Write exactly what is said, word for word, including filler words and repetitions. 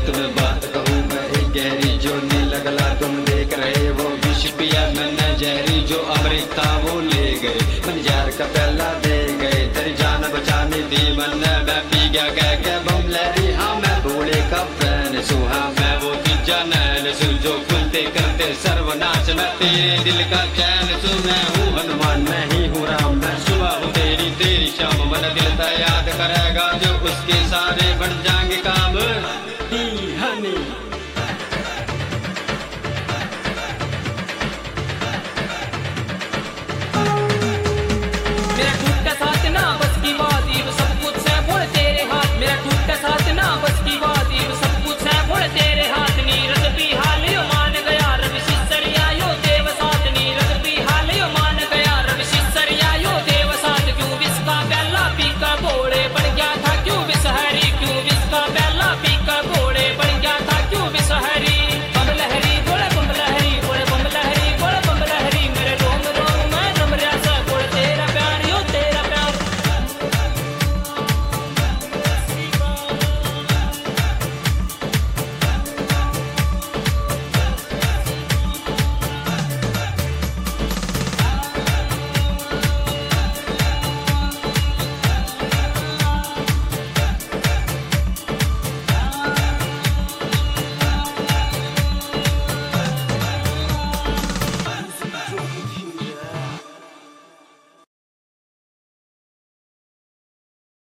तुम्हें बात कहूँ मैं एक गहरी, जो नीला गला तुम देख रहे वो विष पिया मैंने जहरी, जो अमृत था वो ले गए मन जार का पहला दे गए, तेरी जान बचाने दी मैंने मैं पी गया कह के बम लहरी। हाँ मैं भोले का फैन सुहा, मैं वो तीजा नैन सु जो खुलते करते सर्वनाश, मैं तेरे दिल का चैन सु, मैं हूँ हनुमान मैं ही हूँ राम, मैं सुबह हूँ तेरी तेरी शाम, मन दिल ता याद करेगा जो उसके सारे बन जाएंगे काम। दी हनी